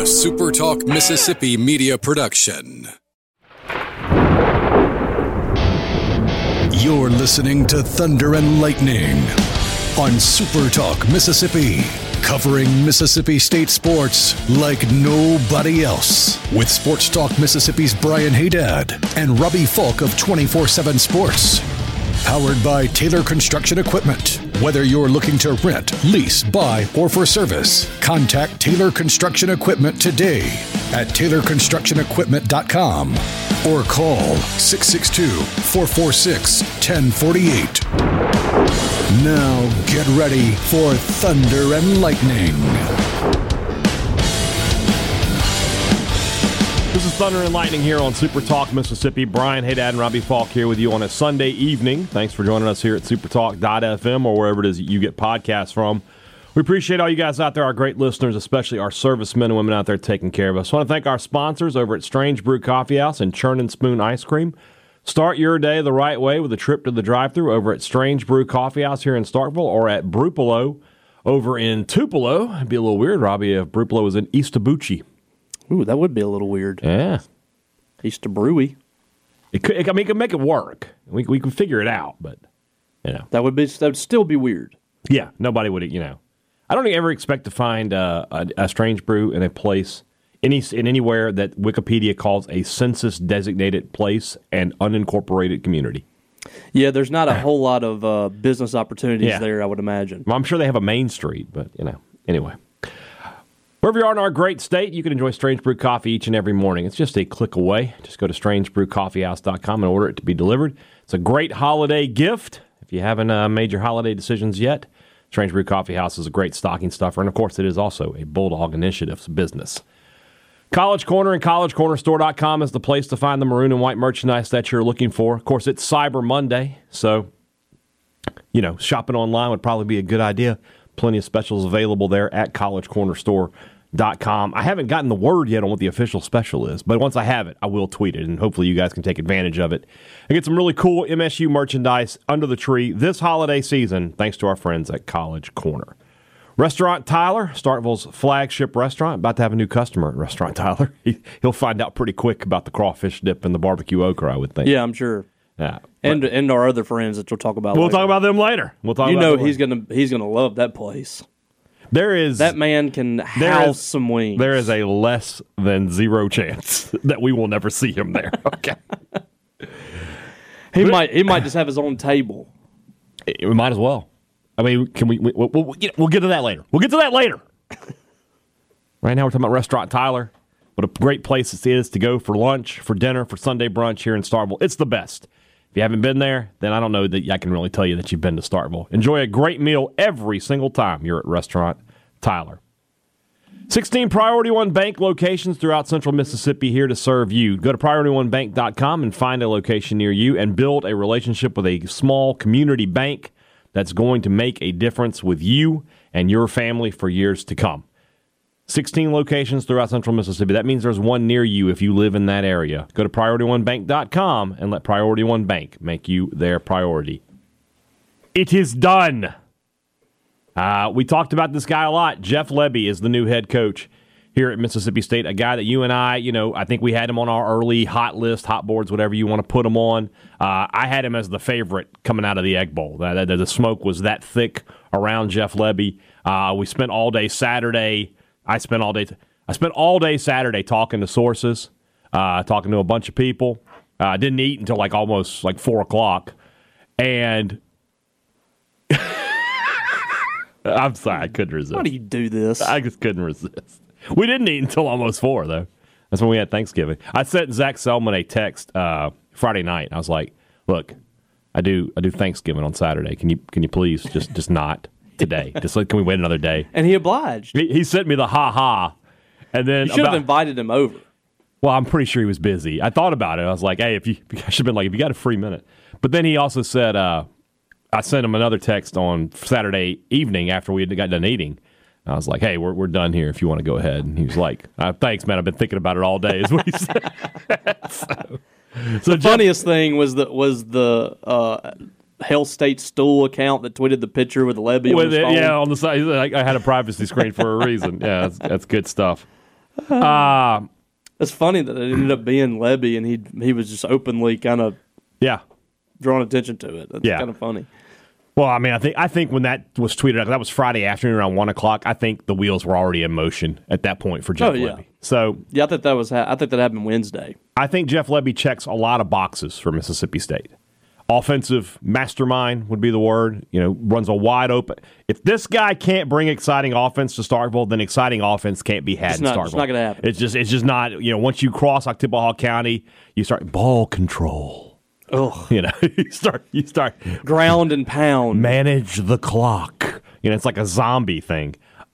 A Super Talk Mississippi media production. You're listening to Thunder and Lightning on Super Talk Mississippi, covering Mississippi State sports like nobody else. With Sports Talk Mississippi's Brian Haydad and Robbie Falk of 24/7 Sports. Powered by Taylor Construction Equipment. Whether you're looking to rent, lease, buy, or for service, contact Taylor Construction Equipment today at TaylorConstructionEquipment.com or call 662-446-1048. Now get ready for Thunder and Lightning. This is Thunder and Lightning here on Super Talk Mississippi. Brian Haydad and Robbie Falk here with you on a Sunday evening. Thanks for joining us here at supertalk.fm or wherever it is you get podcasts from. We appreciate all you guys out there, our great listeners, especially our servicemen and women out there taking care of us. I want to thank our sponsors over at Strange Brew Coffee House and Churn and Spoon Ice Cream. Start your day the right way with a trip to the drive-thru over at Strange Brew Coffee House here in Starkville or at Brupolo over in Tupelo. It'd be a little weird, Robbie, if Brupolo was in Eastabucci. Ooh, that would be a little weird. Yeah. Easter Brewy. It could make it work. We can figure it out, but, you know. That would still be weird. Yeah, nobody would, you know. I don't ever expect to find a Strange Brew in a place, anywhere that Wikipedia calls a census-designated place and unincorporated community. Yeah, there's not a whole lot of business opportunities there, I would imagine. Well, I'm sure they have a main street, but, you know, anyway. Wherever you are in our great state, you can enjoy Strange Brew coffee each and every morning. It's just a click away. Just go to strangebrewcoffeehouse.com and order it to be delivered. It's a great holiday gift. If you haven't made your holiday decisions yet, Strange Brew Coffee House is a great stocking stuffer, and of course it is also a Bulldog Initiatives business. College Corner and collegecornerstore.com is the place to find the maroon and white merchandise that you're looking for. Of course, it's Cyber Monday, so, you know, shopping online would probably be a good idea. Plenty of specials available there at collegecornerstore.com. I haven't gotten the word yet on what the official special is, but once I have it, I will tweet it, and hopefully you guys can take advantage of it and get some really cool MSU merchandise under the tree this holiday season, thanks to our friends at College Corner. Restaurant Tyler, Starkville's flagship restaurant, about to have a new customer at Restaurant Tyler. He'll find out pretty quick about the crawfish dip and the barbecue okra, I would think. Yeah, I'm sure. Yeah, and our other friends that we'll talk about. We'll later. talk about them later. He's gonna love that place. That man can house some wings. There is a less than zero chance that we will never see him there. Okay. He might just have his own table. We might as well. I mean, we'll get to that later. We'll get to that later. Right now we're talking about Restaurant Tyler. What a great place this is to go for lunch, for dinner, for Sunday brunch here in Starkville. It's the best. If you haven't been there, then I don't know that I can really tell you that you've been to Starkville. Enjoy a great meal every single time you're at Restaurant Tyler. 16 Priority One Bank locations throughout central Mississippi here to serve you. Go to PriorityOneBank.com and find a location near you and build a relationship with a small community bank that's going to make a difference with you and your family for years to come. 16 locations throughout central Mississippi. That means there's one near you if you live in that area. Go to PriorityOneBank.com and let Priority One Bank make you their priority. It is done. We talked about this guy a lot. Jeff Lebby is the new head coach here at Mississippi State, a guy that you and I think we had him on our early hot list, hot boards, whatever you want to put him on. I had him as the favorite coming out of the Egg Bowl. The smoke was that thick around Jeff Lebby. We spent all day Saturday. I spent all day Saturday talking to sources, talking to a bunch of people. Didn't eat until almost 4 o'clock. And I'm sorry, I couldn't resist. Why do you do this? I just couldn't resist. We didn't eat until almost 4, though. That's when we had Thanksgiving. I sent Zach Selman a text Friday night. I was like, look, I do Thanksgiving on Saturday. Can you please just not today? Can we wait another day? And he obliged. He sent me the ha-ha. And then you should have invited him over. Well, I'm pretty sure he was busy. I thought about it. I was like, hey, I should have been if you got a free minute. But then he also said, I sent him another text on Saturday evening after we had got done eating. I was like, hey, we're done here if you want to go ahead. And he was like, thanks, man. I've been thinking about it all day, is what he said. So the funniest thing was the Hell State Stool account that tweeted the picture with the Lebby on his phone. Yeah, on the side. I had a privacy screen for a reason. Yeah, that's good stuff. It's funny that it ended up being Lebby, and he was just openly kind of drawing attention to it. That's kind of funny. Well, I mean, I think when that was tweeted out, that was Friday afternoon around 1:00. I think the wheels were already in motion at that point for Jeff Lebby. So I think that happened Wednesday. I think Jeff Lebby checks a lot of boxes for Mississippi State. Offensive mastermind would be the word. Runs a wide open. If this guy can't bring exciting offense to Starkville, then exciting offense can't be had in Starkville. It's not going to happen. It's just not. Once you cross Oktibbeha County, you start ball control. Oh, you start ground and pound. Manage the clock. It's like a zombie thing.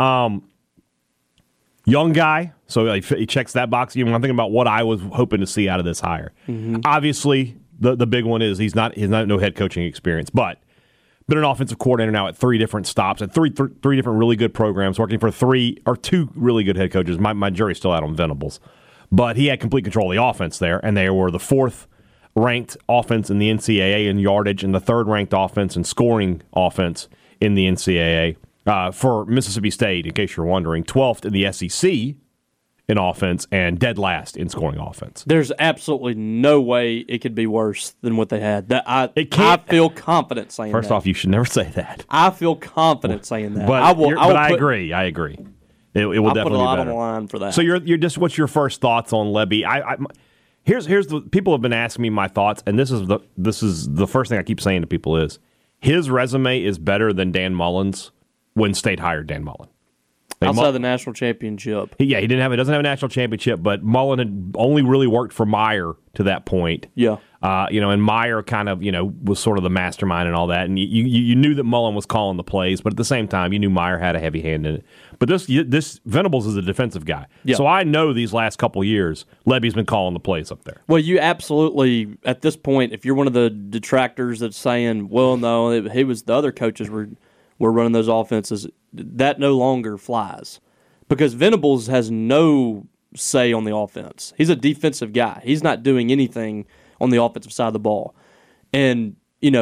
Young guy, so he checks that box. I'm thinking about what I was hoping to see out of this hire. Mm-hmm. Obviously, the big one is he's not no head coaching experience, but been an offensive coordinator now at 3 different stops at three different really good programs, working for 2 really good head coaches. My jury's still out on Venables, but he had complete control of the offense there, and they were the 4th ranked offense in the NCAA in yardage and the 3rd ranked offense in scoring offense in the NCAA. For Mississippi State, in case you're wondering, 12th in the SEC in offense and dead last in scoring offense. There's absolutely no way it could be worse than what they had. I feel confident saying First that. off, you should never say that. I feel confident saying that. But I agree. It will definitely be better. I'll put a lot on the line for that. So you're just what's your first thoughts on Lebby? Here's the people have been asking me my thoughts, and this is the first thing I keep saying to people is his resume is better than Dan Mullen's when State hired Dan Mullen. Outside the national championship. He doesn't have a national championship, but Mullen had only really worked for Meyer to that point. Yeah. And Meyer kind of, was sort of the mastermind and all that. And you knew that Mullen was calling the plays, but at the same time, you knew Meyer had a heavy hand in it. But this Venables is a defensive guy. Yeah. So I know these last couple years, Lebby's been calling the plays up there. Well, you absolutely, at this point, if you're one of the detractors that's saying, well, no, the other coaches were running those offenses, that no longer flies. Because Venables has no say on the offense. He's a defensive guy. He's not doing anything on the offensive side of the ball. And,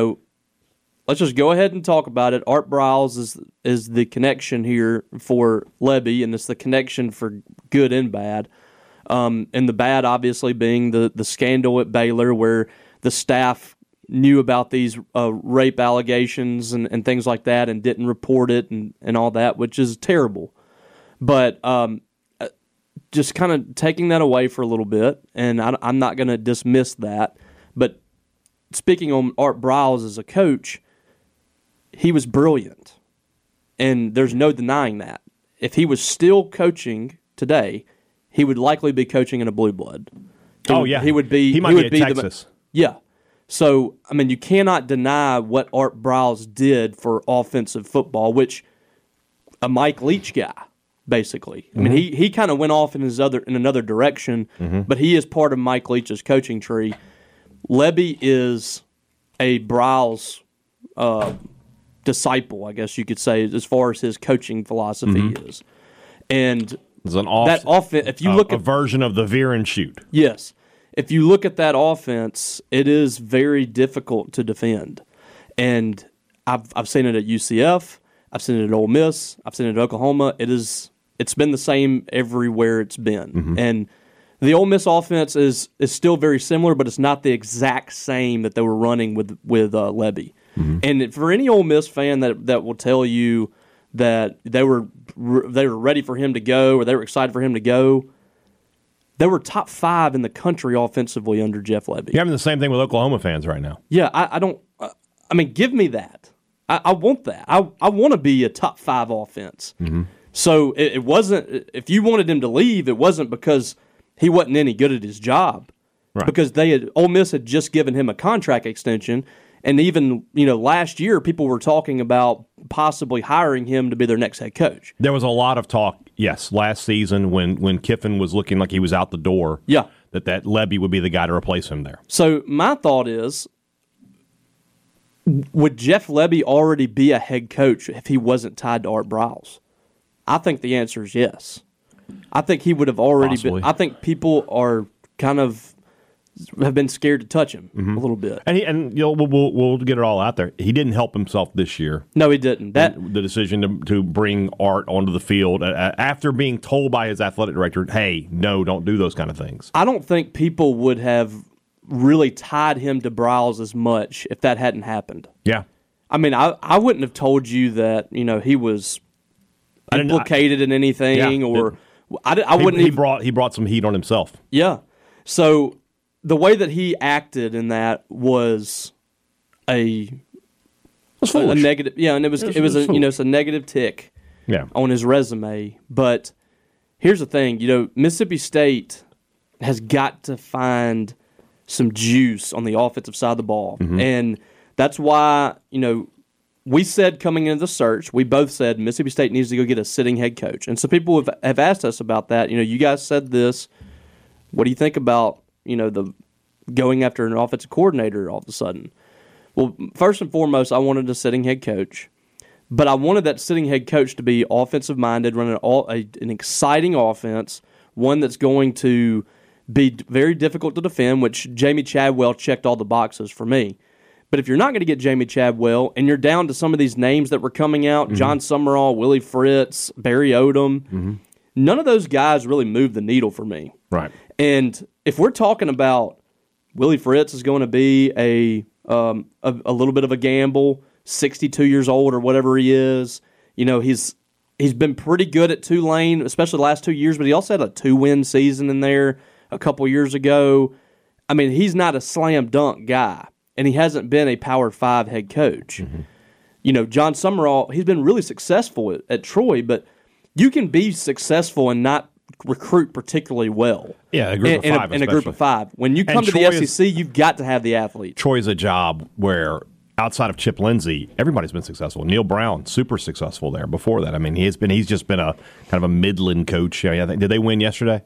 let's just go ahead and talk about it. Art Briles is the connection here for Lebby, and it's the connection for good and bad. And the bad, obviously, being the scandal at Baylor where the staff knew about these rape allegations and things like that and didn't report it and all that, which is terrible. But just kind of taking that away for a little bit, and I'm not going to dismiss that, but speaking on Art Briles as a coach, he was brilliant, and there's no denying that. If he was still coaching today, he would likely be coaching in a blue blood. He would be. He might be at Texas. Yeah. So, you cannot deny what Art Briles did for offensive football, which a Mike Leach guy, basically. Mm-hmm. He kind of went off in another direction, mm-hmm. but he is part of Mike Leach's coaching tree. Lebby is a Briles disciple, I guess you could say, as far as his coaching philosophy mm-hmm. is. And it's if you look at a version of the veer and shoot. Yes. If you look at that offense, it is very difficult to defend. And I've seen it at UCF, I've seen it at Ole Miss, I've seen it at Oklahoma. It's been the same everywhere it's been. Mm-hmm. And the Ole Miss offense is still very similar, but it's not the exact same that they were running with Lebby. Mm-hmm. And for any Ole Miss fan that will tell you that they were ready for him to go or they were excited for him to go, they were top 5 in the country offensively under Jeff Lebby. You're having the same thing with Oklahoma fans right now. Yeah, I don't. Give me that. I want that. I want to be a top 5 offense. Mm-hmm. So it wasn't. If you wanted him to leave, it wasn't because he wasn't any good at his job. Right. Because Ole Miss had just given him a contract extension, and even last year people were talking about possibly hiring him to be their next head coach. There was a lot of talk. Yes, last season when Kiffin was looking like he was out the door, that Lebby would be the guy to replace him there. So my thought is, would Jeff Lebby already be a head coach if he wasn't tied to Art Briles? I think the answer is yes. I think he would have already been. I think people are kind of have been scared to touch him a little bit. And we'll get it all out there. He didn't help himself this year. No, he didn't. The decision to bring Art onto the field after being told by his athletic director, hey, no, don't do those kind of things. I don't think people would have really tied him to Briles as much if that hadn't happened. Yeah. I mean, I wouldn't have told you that, he was implicated in anything, or I wouldn't. He brought some heat on himself. Yeah. So the way that he acted in that was a negative. Yeah, and it was it's a negative tick. Yeah. On his resume. But here's the thing, Mississippi State has got to find some juice on the offensive side of the ball, and that's why we said coming into the search, we both said Mississippi State needs to go get a sitting head coach. And so people have asked us about that. You guys said this. What do you think about, the going after an offensive coordinator all of a sudden? Well, first and foremost, I wanted a sitting head coach. But I wanted that sitting head coach to be offensive-minded, running an exciting offense, one that's going to be very difficult to defend, which Jamie Chadwell checked all the boxes for me. But if you're not going to get Jamie Chadwell, and you're down to some of these names that were coming out, John Summerall, Willie Fritz, Barry Odom, none of those guys really moved the needle for me. Right. And if we're talking about Willie Fritz is going to be a little bit of a gamble, 62 years old or whatever he is, he's been pretty good at Tulane, especially the last 2 years, but he also had a 2-win season in there a couple years ago. I mean, he's not a slam dunk guy. And he hasn't been a Power 5 head coach. John Summerall, he's been really successful at Troy, but you can be successful and not recruit particularly well. Yeah, a group of five. In a group of five. When you come to the SEC, you've got to have the athletes. Troy's a job where, outside of Chip Lindsey, everybody's been successful. Neil Brown, super successful there before that. I mean, he's just been a kind of a Midland coach. Yeah, did they win yesterday?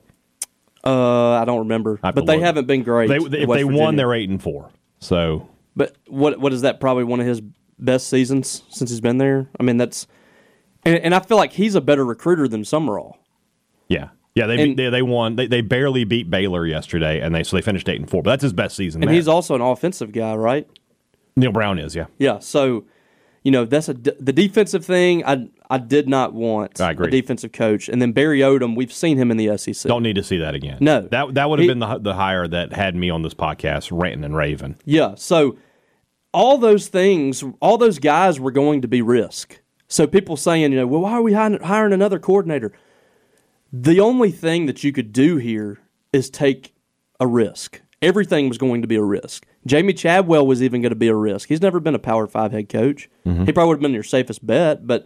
I don't remember. But they haven't been great. If they won, they're 8-4. So, but what is that? Probably one of his best seasons since he's been there. I mean, that's and I feel like he's a better recruiter than Summerall. Yeah, they won. They barely beat Baylor yesterday, and they finished 8-4. But that's his best season. And he's also an offensive guy, right? Neil Brown is, yeah. Yeah. So, that's the defensive thing. I did not want a defensive coach. And then Barry Odom, we've seen him in the SEC. Don't need to see that again. No. That would have been the hire that had me on this podcast ranting and raving. Yeah. So all those things, all those guys were going to be risk. So people saying, well, why are we hiring another coordinator? The only thing that you could do here is take a risk. Everything was going to be a risk. Jamie Chadwell was even going to be a risk. He's never been a Power 5 head coach. He probably would have been your safest bet, but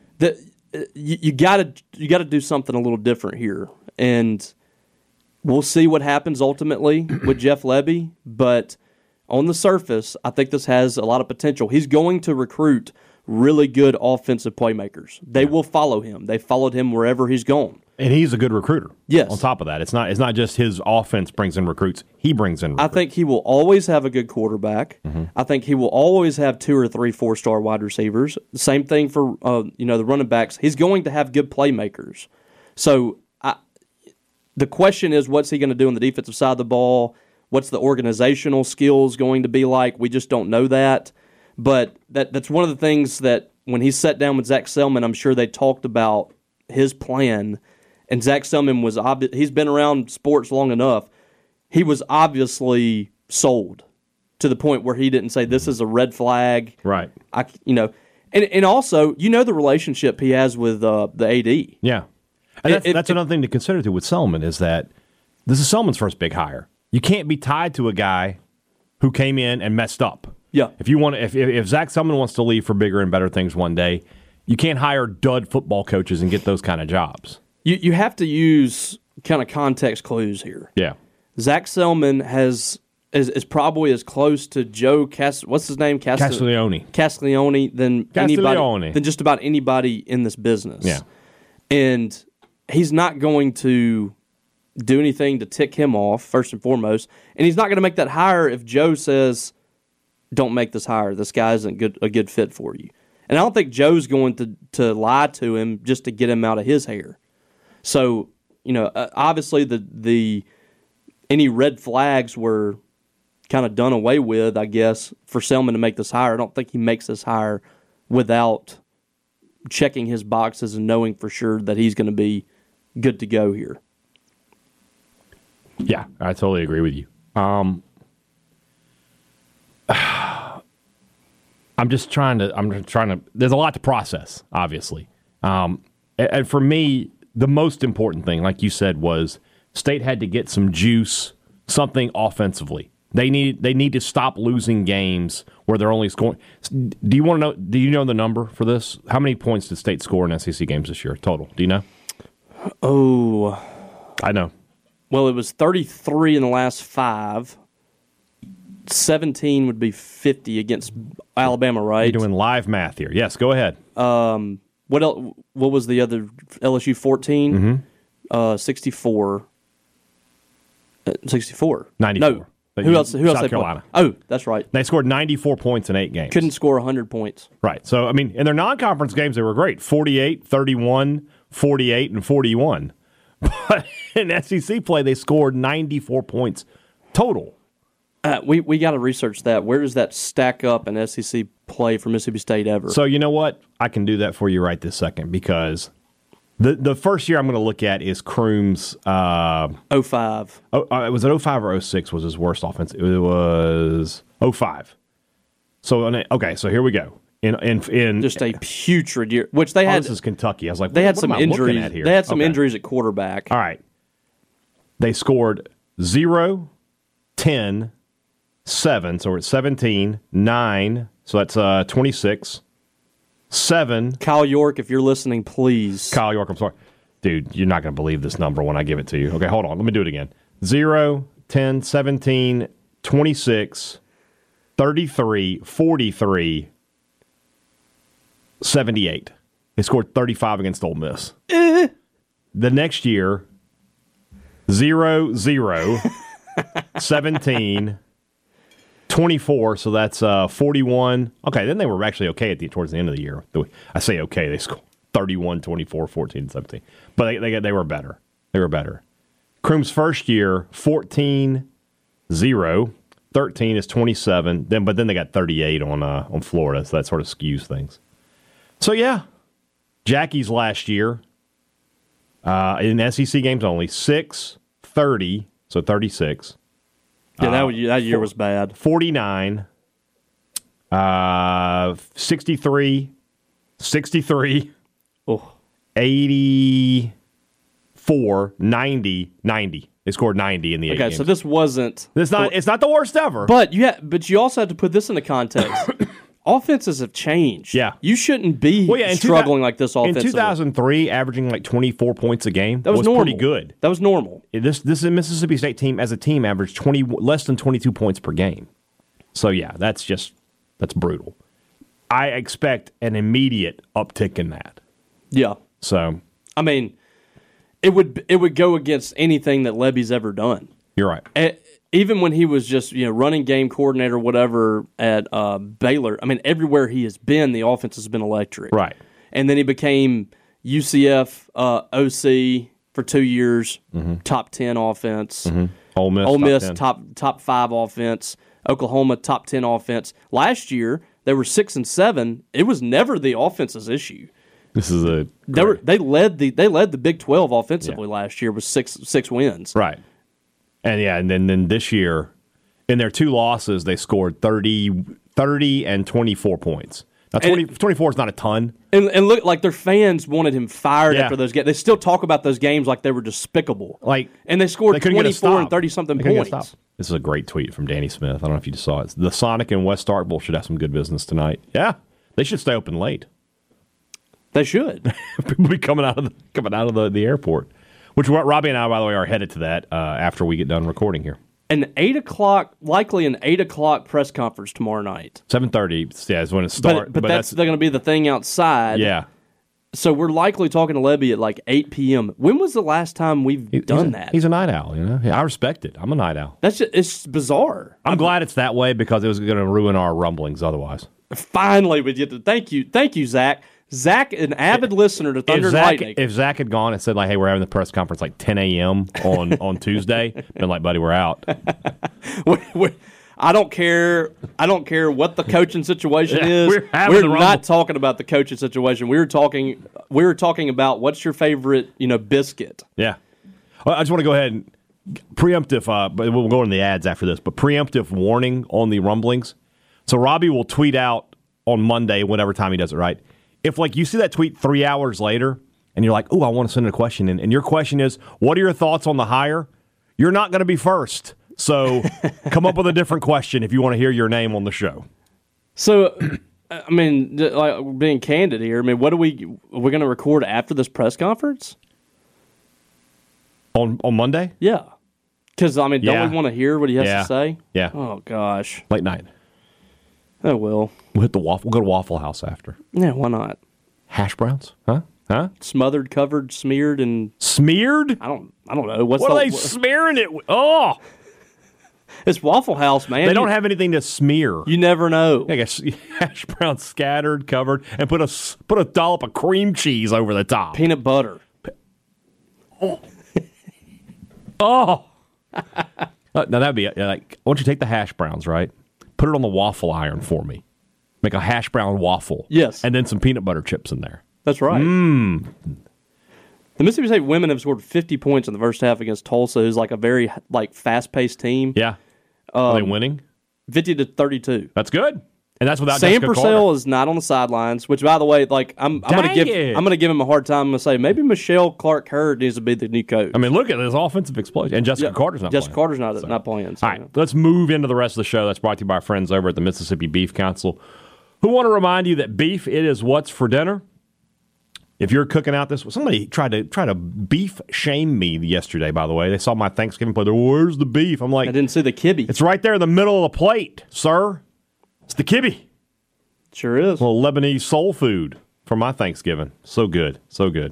you got to do something a little different here, and we'll see what happens ultimately with Jeff Lebby. But on the surface, I think this has a lot of potential. He's going to recruit really good offensive playmakers. They will follow him. They followed him wherever he's gone. And he's a good recruiter. Yes. On top of that, it's not just his offense brings in recruits. He brings in recruits. I think he will always have a good quarterback. I think he will always have 2 or 3 4-star wide receivers. Same thing for the running backs. He's going to have good playmakers. So the question is, what's he going to do on the defensive side of the ball? What's the organizational skills going to be like? We just don't know that. But that's one of the things that when he sat down with Zach Selman, I'm sure they talked about his plan. And Zach Selman he's been around sports long enough. He was obviously sold to the point where he didn't say, this is a red flag. Right. And also, the relationship he has with the AD. Yeah. And that's another thing to consider, too, with Selman, is that this is Selman's first big hire. You can't be tied to a guy who came in and messed up. Yeah. If Zach Selman wants to leave for bigger and better things one day, you can't hire dud football coaches and get those kind of jobs. You have to use kind of context clues here. Yeah. Zach Selman is probably as close to Joe Castiglione than just about anybody in this business. Yeah. And he's not going to do anything to tick him off, first and foremost. And he's not going to make that hire if Joe says, don't make this hire. This guy isn't a good fit for you. And I don't think Joe's going to lie to him just to get him out of his hair. So, obviously any red flags were kind of done away with, I guess, for Selman to make this hire. I don't think he makes this hire without checking his boxes and knowing for sure that he's going to be good to go here. Yeah, I totally agree with you. I'm just trying to. There's a lot to process, obviously. And for me, the most important thing, like you said, was State had to get some juice, something offensively. They need to stop losing games where they're only scoring. Do you want to know? Do you know the number for this? How many points did State score in SEC games this year total? Do you know? Oh, I know. Well, it was 33 in the last 5. 17 would be 50 against Alabama, right? You're doing live math here. Yes, go ahead. What else? What was the other LSU 14? 64. 64. 94. No. Who else? South Carolina. Oh, that's right. They scored 94 points in 8 games. Couldn't score 100 points. Right. So, I mean, in their non-conference games, they were great. 48, 31, 48, and 41. But in SEC play, they scored 94 points total. We got to research that. Where does that stack up in SEC play for Mississippi State ever? So, you know what? I can do that for you right this second because the first year I'm going to look at is Kroom's 05. Was it 05 or 06 was his worst offense? It was 05. So, okay, so here we go. In just a putrid year, which they had. This is Kentucky. I was like, they had some injuries. They had some injuries at quarterback. All right. They scored 0, 10, 7, so we're at 17, 9, so that's 26, 7. Kyle York, if you're listening, please. Kyle York, I'm sorry. Dude, you're not going to believe this number when I give it to you. Okay, hold on. Let me do it again. 0, 10, 17, 26, 33, 43, 78. They scored 35 against Ole Miss. The next year, 0, 0, 17, 24, so that's 41. Okay, then they were actually okay towards the end of the year. I say okay, they scored 31, 24, 14, 17. But they were better. They were better. Kroom's first year, 14, 0. 13 is 27. But then they got 38 on Florida, so that sort of skews things. So, yeah, Jackie's last year in SEC games only, 6, 30, so 36. Yeah, that year was bad. 49, 63, 63, 84, 90, 90. They scored 90 in the 8 games. Okay, so this wasn't... It's not the worst ever. But you also have to put this into context. Offenses have changed. Yeah. You shouldn't be struggling like this offensively. In 2003, averaging like 24 points a game was normal. Pretty good. That was normal. This Mississippi State team, as a team, averaged less than 22 points per game. So, yeah, that's brutal. I expect an immediate uptick in that. Yeah. So, I mean, it would go against anything that Lebby's ever done. You're right. Even when he was just running game coordinator, whatever at Baylor, I mean, everywhere he has been, the offense has been electric. Right. And then he became UCF OC for 2 years, top 10 offense. Ole Miss top 5 offense. Oklahoma top 10 offense. Last year they were 6 and 7. It was never the offense's issue. This is they led the Big 12 offensively last year with six wins. Right. And then this year, in their 2 losses, they scored 30 and 24 points. Now, 24 is not a ton. And look, like their fans wanted him fired after those games. They still talk about those games like they were despicable. And they scored 24 and 30-something points. This is a great tweet from Danny Smith. I don't know if you just saw it. The Sonic and West Starkville should have some good business tonight. Yeah, they should stay open late. They should. People be coming out of the airport. Which Robbie and I, by the way, are headed to that after we get done recording here. Likely an 8 o'clock press conference tomorrow night. 7:30, is when it starts. But that's going to be the thing outside. Yeah. So we're likely talking to Lebby at like 8 p.m. When was the last time we've done that? He's a night owl, I respect it. I'm a night owl. It's bizarre. I'm glad it's that way because it was going to ruin our rumblings otherwise. Finally, we get to thank you, Zach. Zach, an avid listener to Thunder and Lightning. If Zach had gone and said, like, hey, we're having the press conference like 10 a.m. on Tuesday, been like, buddy, we're out. I don't care. I don't care what the coaching situation is. We're not talking about the coaching situation. We were talking about what's your favorite, biscuit. Yeah. Well, I just want to go ahead and preemptive, but we'll go into the ads after this, but preemptive warning on the rumblings. So Robbie will tweet out on Monday, whatever time he does it, right? If, like, you see that tweet 3 hours later and you're like, oh, I want to send a question in, and your question is, what are your thoughts on the hire? You're not going to be first. So come up with a different question if you want to hear your name on the show. So, I mean, like, being candid here, I mean, are we going to record after this press conference? On Monday? Yeah. Because, I mean, don't we want to hear what he has Yeah. to say? Yeah. Oh, gosh. Late night. Oh, well. We'll hit the waffle. We'll go to Waffle House after. Yeah, why not? Hash browns? Huh? Smothered, covered, smeared, and Smeared? I don't know. What are they smearing it with? Oh! It's Waffle House, man. They don't have anything to smear. You never know. I guess hash browns scattered, covered, and put a dollop of cream cheese over the top. Peanut butter. Oh! Now that'd be like, why don't you take the hash browns, right? Put it on the waffle iron for me. Make a hash brown waffle. Yes. And then some peanut butter chips in there. That's right. The Mississippi State women have scored 50 points in the first half against Tulsa, who's like a very fast-paced team. Yeah. Are they winning? 50-32. That's good. And that's without Sam Jessica Purcell Carter. is not on the sidelines, which, by the way, like I'm gonna give him a hard time. I'm gonna say maybe Michelle Clark-Hurd needs to be the new coach. I mean, look at this offensive explosion. And Jessica Carter's not Jessica playing. Carter's not playing. So, All right, let's move into the rest of the show. That's brought to you by our friends over at the Mississippi Beef Council, who want to remind you that beef, it is what's for dinner. If you're cooking out this, somebody tried to beef shame me yesterday, by the way. They saw my Thanksgiving plate. Where's the beef? I'm like, I didn't see the kibbe. It's right there in the middle of the plate, sir. It's the kibbe. Sure is. A little Lebanese soul food for my Thanksgiving. So good. So good.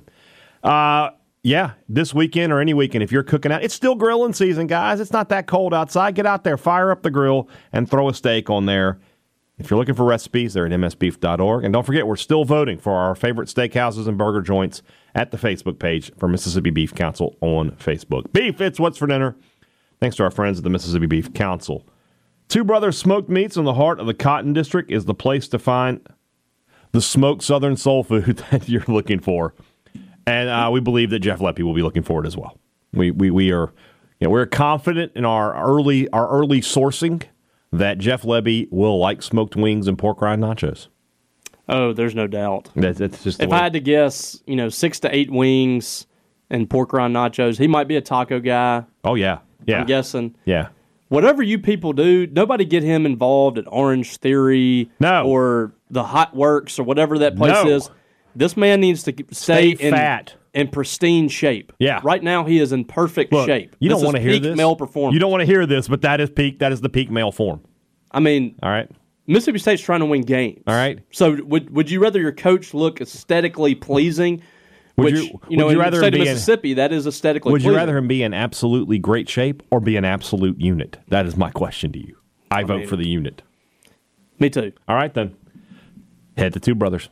Yeah, this weekend or any weekend, if you're cooking out, it's still grilling season, guys. It's not that cold outside. Get out there, fire up the grill, and throw a steak on there. If you're looking for recipes, they're at msbeef.org. And don't forget, we're still voting for our favorite steakhouses and burger joints at the Facebook page for Mississippi Beef Council on Facebook. Beef, it's what's for dinner. Thanks to our friends at the Mississippi Beef Council. Two Brothers Smoked Meats in the heart of the Cotton District is the place to find the smoked Southern soul food that you're looking for. And we believe that Jeff Lepke will be looking for it as well. We are, we're confident in our early sourcing that Jeff Lepke will like smoked wings and pork rind nachos. Oh, there's no doubt. That's just if I had to guess, 6 to 8 wings and pork rind nachos. He might be a taco guy. Oh yeah. I'm guessing. Yeah. Whatever you people do, nobody get him involved at Orange Theory or the Hot Works or whatever that place is. This man needs to stay fat. In pristine shape. Yeah. Right now he is in perfect shape. You don't want to hear this. Male performance. You don't want to hear this, but that is the peak male form. I mean, all right. Mississippi State's trying to win games. All right. So would you rather your coach look aesthetically pleasing? Would in the state of Mississippi, that is aesthetically pleasing. Would you rather him be in absolutely great shape or be an absolute unit? That is my question to you. I vote for the unit. Me too. All right, then. Head to Two Brothers.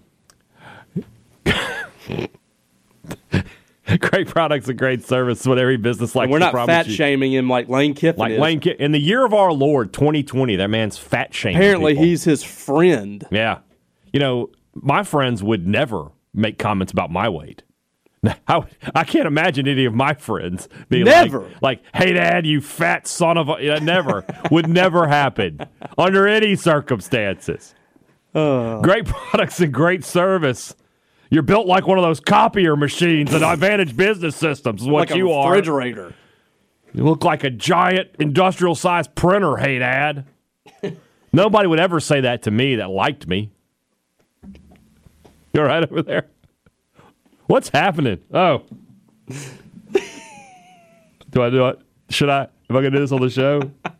Great products and great service. What every business likes. We're to not fat shaming him like Lane Kiffin is. Lane Kiffin. In the year of our Lord, 2020, that man's fat shaming. Apparently, people. he's his friend. Yeah. My friends would never make comments about my weight. I can't imagine any of my friends being like, hey, Dad, you fat son of a... Never. Would never happen under any circumstances. Great products and great service. You're built like one of those copier machines at Advantage Business Systems is what like you are. Like a refrigerator. You look like a giant industrial-sized printer, hey, Dad. Nobody would ever say that to me that liked me. You all right over there? What's happening? Oh. Do I do it? Should I? Am I going to do this on the show?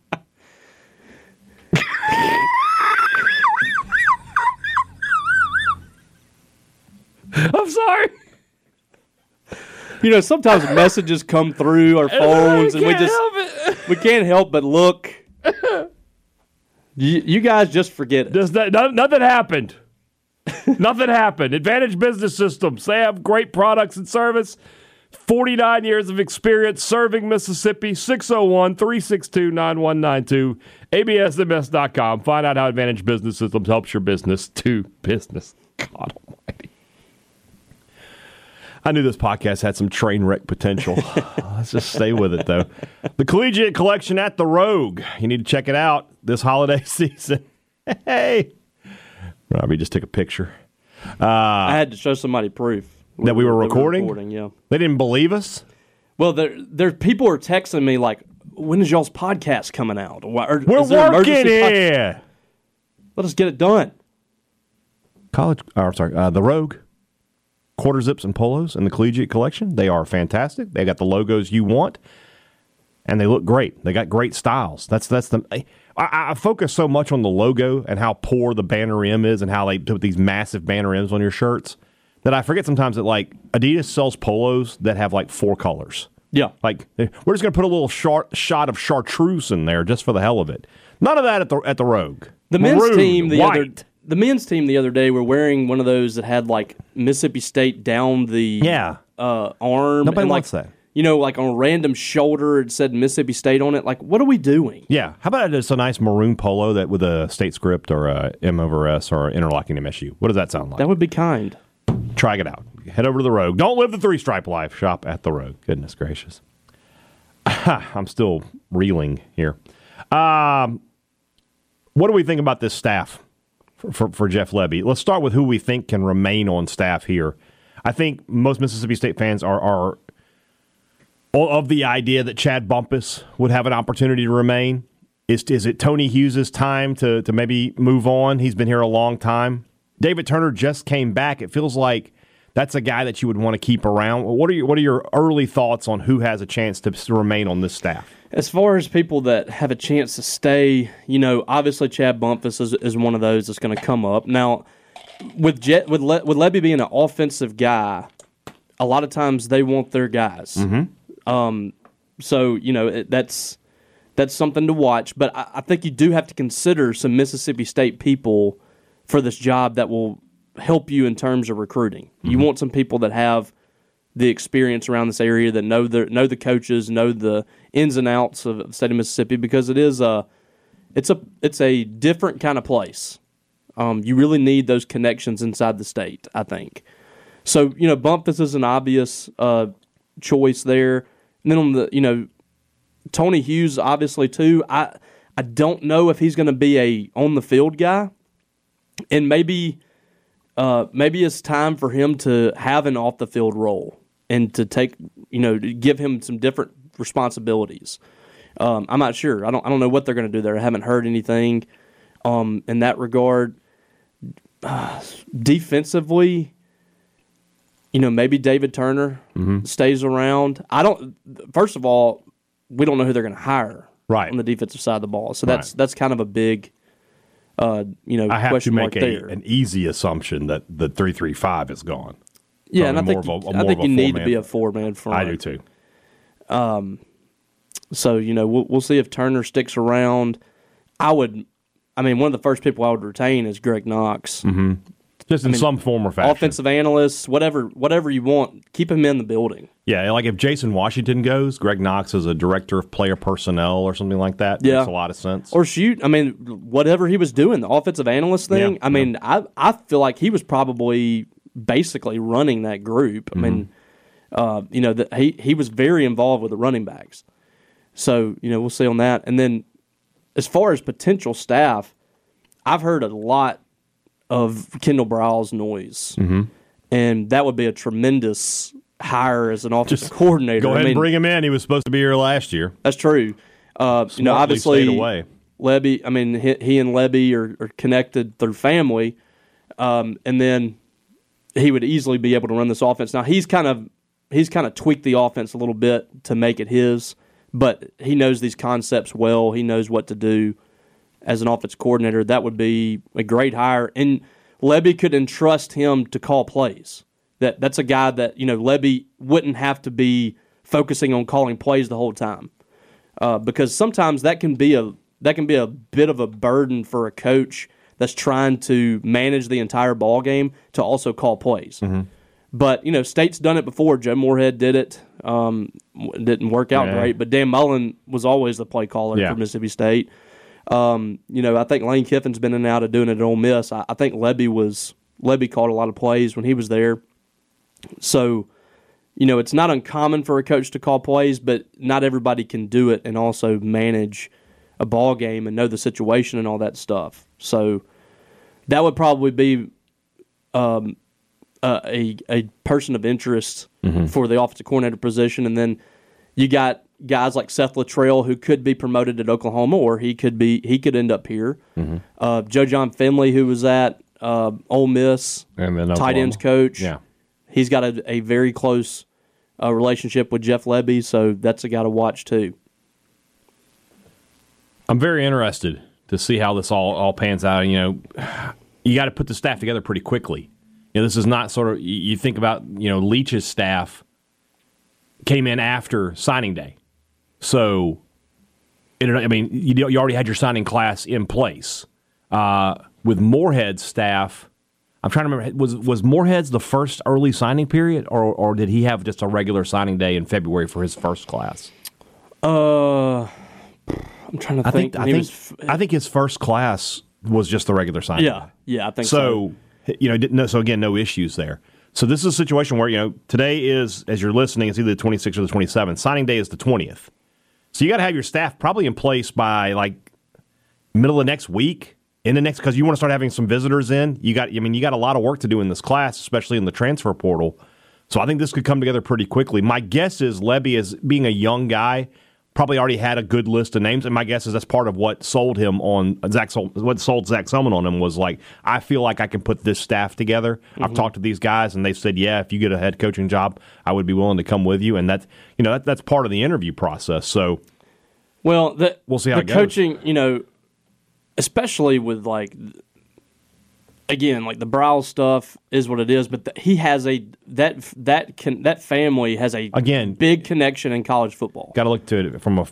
I'm sorry. Sometimes messages come through our phones and we can't help but look. You guys just forget it. Nothing happened. Nothing happened. Advantage Business Systems. They have great products and service. 49 years of experience serving Mississippi. 601-362-9192. ABSMS.com. Find out how Advantage Business Systems helps your business do business. God almighty. I knew this podcast had some train wreck potential. Let's just stay with it, though. The Collegiate Collection at the Rogue. You need to check it out this holiday season. Hey. Robbie just took a picture. I had to show somebody proof. That we were recording? Yeah. They didn't believe us? Well, there people are texting me like, when is y'all's podcast coming out? We're working here. Let us get it done. The Rogue. Quarter zips and polos in the Collegiate Collection. They are fantastic. They got the logos you want, and they look great. They got great styles. I focus so much on the logo and how poor the banner M is and how they put these massive banner M's on your shirts that I forget sometimes that like Adidas sells polos that have like 4 colors. Yeah. Like we're just going to put a little shot of chartreuse in there just for the hell of it. None of that at the Rogue. The men's team the other day were wearing one of those that had like Mississippi State down the arm. Nobody likes that. You know, like on a random shoulder, it said Mississippi State on it. Like, what are we doing? Yeah. How about just a nice maroon polo that with a state script or a M over S or interlocking MSU? What does that sound like? That would be kind. Try it out. Head over to the Rogue. Don't live the 3-stripe life. Shop at the Rogue. Goodness gracious. I'm still reeling here. What do we think about this staff for Jeff Lebby? Let's start with who we think can remain on staff here. I think most Mississippi State fans are of the idea that Chad Bumpus would have an opportunity to remain. Is it Tony Hughes' time to maybe move on? He's been here a long time. David Turner just came back. It feels like that's a guy that you would want to keep around. What are your early thoughts on who has a chance to remain on this staff? As far as people that have a chance to stay, you know, obviously Chad Bumpus is one of those that's going to come up. Now, with Lebby being an offensive guy, a lot of times they want their guys. Mm-hmm. So, you know, that's something to watch. But I think you do have to consider some Mississippi State people for this job that will help you in terms of recruiting. Mm-hmm. You want some people that have the experience around this area, that know the coaches, know the ins and outs of the state of Mississippi, because it's a different kind of place. You really need those connections inside the state, I think. So, you know, Bumpus is an obvious choice there. And then on the, you know, Tony Hughes, obviously, too. I don't know if he's going to be a on-the-field guy. And maybe it's time for him to have an off-the-field role and to take, you know, to give him some different responsibilities. I'm not sure. I don't know what they're going to do there. I haven't heard anything in that regard. Defensively, you know, maybe David Turner stays around. First of all, we don't know who they're going to hire on the defensive side of the ball. So that's kind of a big I have question to mark make there. an easy assumption that the 3-3-5 is gone. Yeah, and I think you need to be a 4-man front. I do too. So, you know, we'll see if Turner sticks around. One of the first people I would retain is Greg Knox. Mm-hmm. Just in some form or fashion. Offensive analyst, whatever you want, keep him in the building. Yeah, like if Jason Washington goes, Greg Knox is a director of player personnel or something like that. Yeah. Makes a lot of sense. Or whatever he was doing, the offensive analyst thing. Yeah. I feel like he was probably basically running that group. He was very involved with the running backs. So, you know, we'll see on that. And then as far as potential staff, I've heard a lot of Kendall Briles noise. Mm-hmm. And that would be a tremendous hire as an offensive coordinator. Go ahead and bring him in. He was supposed to be here last year. That's true. Obviously, stayed away. Lebby, he and Lebby are connected through family. And then he would easily be able to run this offense. Now, he's kind of tweaked the offense a little bit to make it his, but he knows these concepts well. He knows what to do as an offense coordinator. That would be a great hire. And Lebby could entrust him to call plays. That's a guy that, you know, Lebby wouldn't have to be focusing on calling plays the whole time. Because sometimes that can be a bit of a burden for a coach that's trying to manage the entire ball game to also call plays. Mm-hmm. But, State's done it before. Joe Moorhead did it. Didn't work out great, but Dan Mullen was always the play caller for Mississippi State. I think Lane Kiffin's been in and out of doing it at Ole Miss. I think Lebby called a lot of plays when he was there. So, it's not uncommon for a coach to call plays, but not everybody can do it and also manage a ball game and know the situation and all that stuff. So that would probably be a person of interest for the offensive coordinator position. And then you got guys like Seth Littrell, who could be promoted at Oklahoma, or he could end up here. Joe John Finley, who was at Ole Miss, and then tight ends coach. Yeah, he's got a very close relationship with Jeff Lebby, so that's a guy to watch too. I'm very interested to see how this all pans out. You got to put the staff together pretty quickly. This is not sort of, you think about, Leach's staff came in after signing day. So, you already had your signing class in place. With Moorhead's staff, I'm trying to remember, was Moorhead's the first early signing period, or did he have just a regular signing day in February for his first class? I'm trying to think. I think his first class was just the regular signing. Yeah, I think so. So again, no issues there. So this is a situation where, today is, as you're listening, it's either the 26th or the 27th. Signing day is the 20th. So you got to have your staff probably in place by middle of next week, because you want to start having some visitors in. You got a lot of work to do in this class, especially in the transfer portal. So I think this could come together pretty quickly. My guess is Lebby, as being a young guy, probably already had a good list of names, and my guess is that's part of what sold him on what sold Zach Selman on him was I feel like I can put this staff together. I've talked to these guys, and they've said, yeah, if you get a head coaching job, I would be willing to come with you, and that's part of the interview process. So, we'll see how it goes. The coaching, especially with again, the Briles stuff is what it is, but he has that family has a big connection in college football. Got to look to it from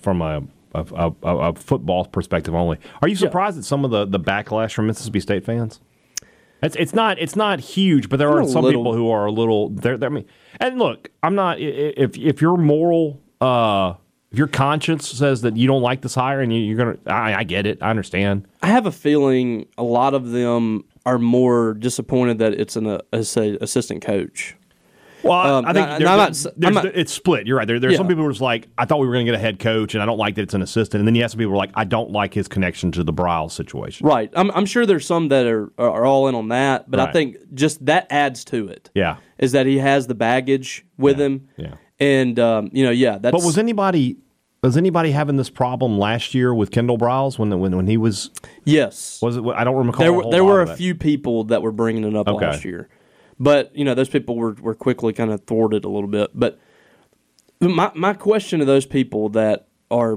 a football perspective only. Are you surprised at some of the backlash from Mississippi State fans? It's not huge, but there are some people who are a little. And look, I'm not. If your moral, if your conscience says that you don't like this hire, and you're gonna, I get it. I understand. I have a feeling a lot of them are more disappointed that it's an assistant coach. Well, I think it's split. You're right. There's some people who are just like, I thought we were going to get a head coach, and I don't like that it's an assistant. And then you have some people who are like, I don't like his connection to the Briles situation. Right. I'm sure there's some that are all in on that, but right. I think just that adds to it. Yeah. Is that he has the baggage with him. Yeah. And, that's... But was anybody having this problem last year with Kendall Briles when he was? Yes. Was it? I don't recall. There were a few people that were bringing it up last year, but those people were quickly kind of thwarted a little bit. But my question to those people that are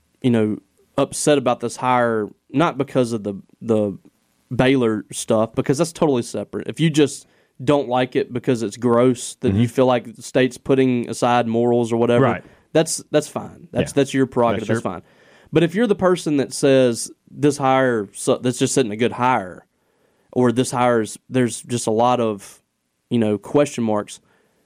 upset about this hire, not because of the Baylor stuff, because that's totally separate. If you just don't like it because it's gross, then you feel like the state's putting aside morals or whatever. Right. That's fine. That's your prerogative. That's fine. But if you're the person that says this hire that's just isn't a good hire, or this hire's there's just a lot of question marks,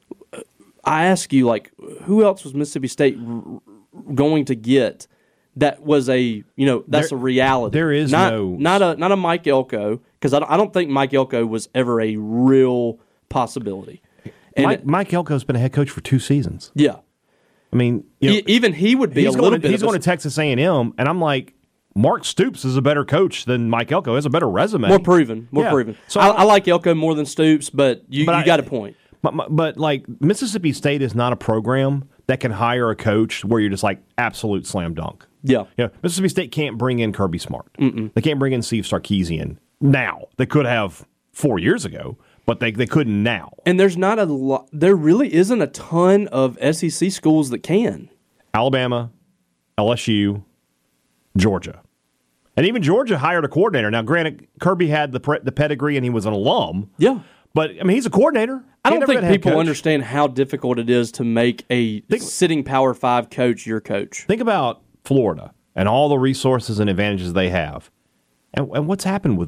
I ask you, who else was Mississippi State going to get that was a that's a reality? There is not a Mike Elko, because I don't think Mike Elko was ever a real possibility. And Mike Elko's been a head coach for 2 seasons. Yeah. I mean, even he would be a little bit. He's going to Texas A&M, and I'm like, Mark Stoops is a better coach than Mike Elko. He has a better resume, more proven. So I like Elko more than Stoops, but you got a point. But Mississippi State is not a program that can hire a coach where you're just like absolute slam dunk. Yeah. Mississippi State can't bring in Kirby Smart. They can't bring in Steve Sarkisian now. They could have 4 years ago. But they couldn't now. And there's not a lot. There really isn't a ton of SEC schools that can. Alabama, LSU, Georgia. And even Georgia hired a coordinator. Now, granted, Kirby had the pedigree and he was an alum. Yeah. But, he's a coordinator. I don't think people understand how difficult it is to make a sitting Power 5 coach your coach. Think about Florida and all the resources and advantages they have. And what's happened with them?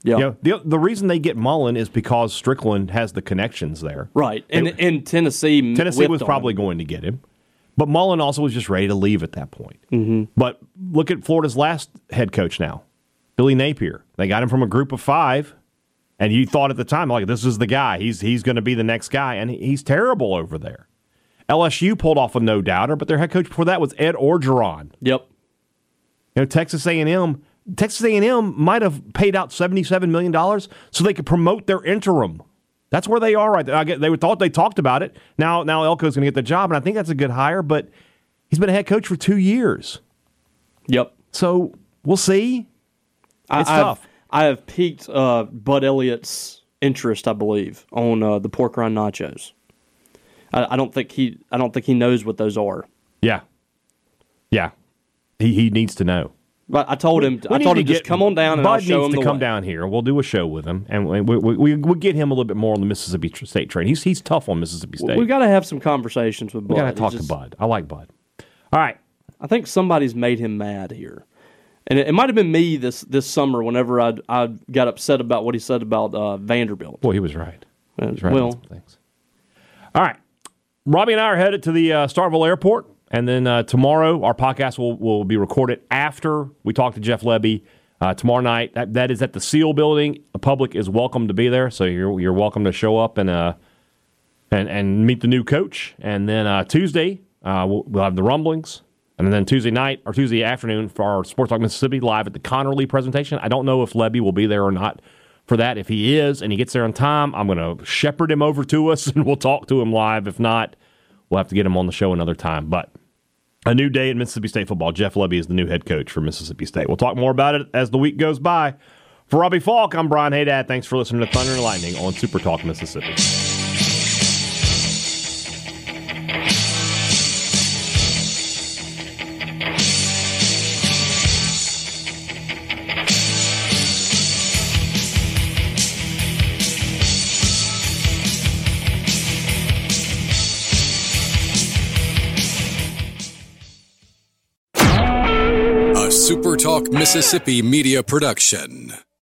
Yeah. The reason they get Mullen is because Strickland has the connections there. Right. And Tennessee was probably going to get him. But Mullen also was just ready to leave at that point. Mm-hmm. But look at Florida's last head coach now, Billy Napier. They got him from a group of 5, and you thought at the time, like, this is the guy. He's going to be the next guy, and he's terrible over there. LSU pulled off a no-doubter, but their head coach before that was Ed Orgeron. Yep. Texas A&M might have paid out $77 million so they could promote their interim. That's where they are right there. They talked about it. Now Elko's going to get the job, and I think that's a good hire, but he's been a head coach for 2 years. Yep. So we'll see. It's tough. I have piqued Bud Elliott's interest, I believe, on the pork rind nachos. I don't think he knows what those are. Yeah. He needs to know. But I told him just come on down and Bud I'll show him needs the to come way. down here. We'll do a show with him, and we'll get him a little bit more on the Mississippi State train. He's tough on Mississippi State. We've got to have some conversations with Bud. We got to talk to Bud. I like Bud. All right. I think somebody's made him mad here. And it might have been me this summer whenever I got upset about what he said about Vanderbilt. Boy, he was right. He was right Well, on some things. All right. Robbie and I are headed to the Starkville Airport, and then tomorrow our podcast will be recorded after we talk to Jeff Lebby. Tomorrow night, that is at the Seal Building. The public is welcome to be there, so you're welcome to show up and meet the new coach. And then Tuesday, we'll have the rumblings. And then Tuesday night or Tuesday afternoon for our Sports Talk Mississippi live at the Connerly presentation. I don't know if Lebby will be there or not for that. If he is and he gets there on time, I'm going to shepherd him over to us and we'll talk to him live. If not, we'll have to get him on the show another time. But a new day in Mississippi State football. Jeff Lebby is the new head coach for Mississippi State. We'll talk more about it as the week goes by. For Robbie Falk, I'm Brian Haydad. Thanks for listening to Thunder and Lightning on Super Talk Mississippi. Super Talk Mississippi Media Production.